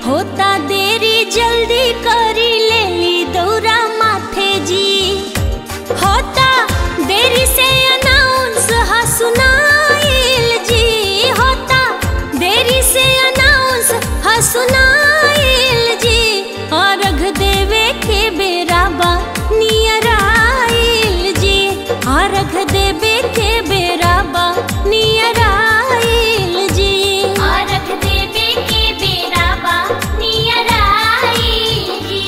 होता देरी जल्दी करी लेली दौरा माथे जी। होता देरी से अनाउंस हा सुनाइल जी। होता देरी से अनाउंस हा सुनाइल जी। अर्घ देवे के बेराबा नियर आइल जी। अर्घ देवे के बेराबा नियर आइल जी। अर्घ देवे के बेराबा नियर आइल जी।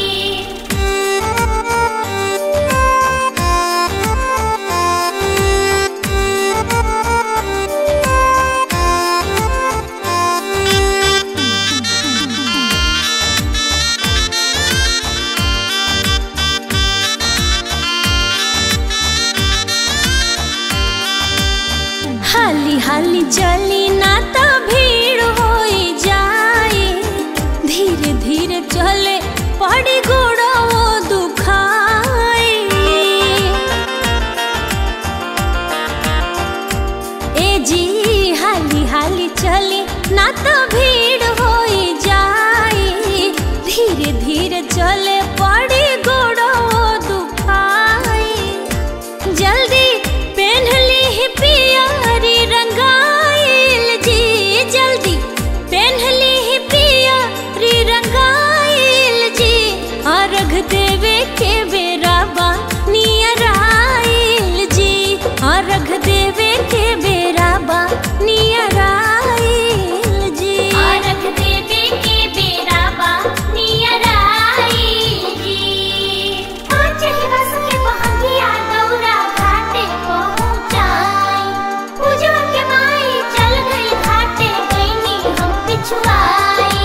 हाली हाली चली ना तो भीड़ होई जाए। धीरे धीरे चले पड़ी गोड़ो दुखाए। ए जी हाली हाली चली ना तो भीड़ होई जाए। धीरे धीरे चले पड़ी गोड़ो दुखाए। जल्दी पहन ली पियरी रंगाइल जी। जल्दी पहन ली पियरी रंगाइल जी। अर्घ देवे के बेराबा नियर आइल जी। अर्घ देवे के बेराबा नियर आइल जी। अर्घ देवे के बेराबा नियर आइल जी। चली बस के बहंगिया दौरा घाटे पहुँचाई। पूजवा के माई चल गई घाटे गईनी हम पिछुआई।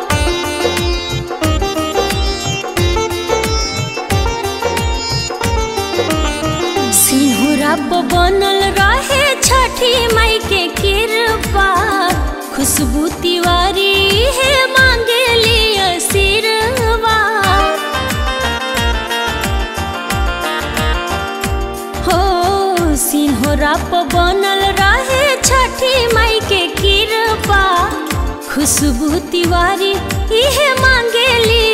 सिंहरा पे बनल रहे छठी माई के कृपा। खुशबू तिवारी है मांगे लिया सिरवा। हो सिंहरा पे बनल रहे छठी माई के कृपा। खुशबू तिवारी है मांगे लिया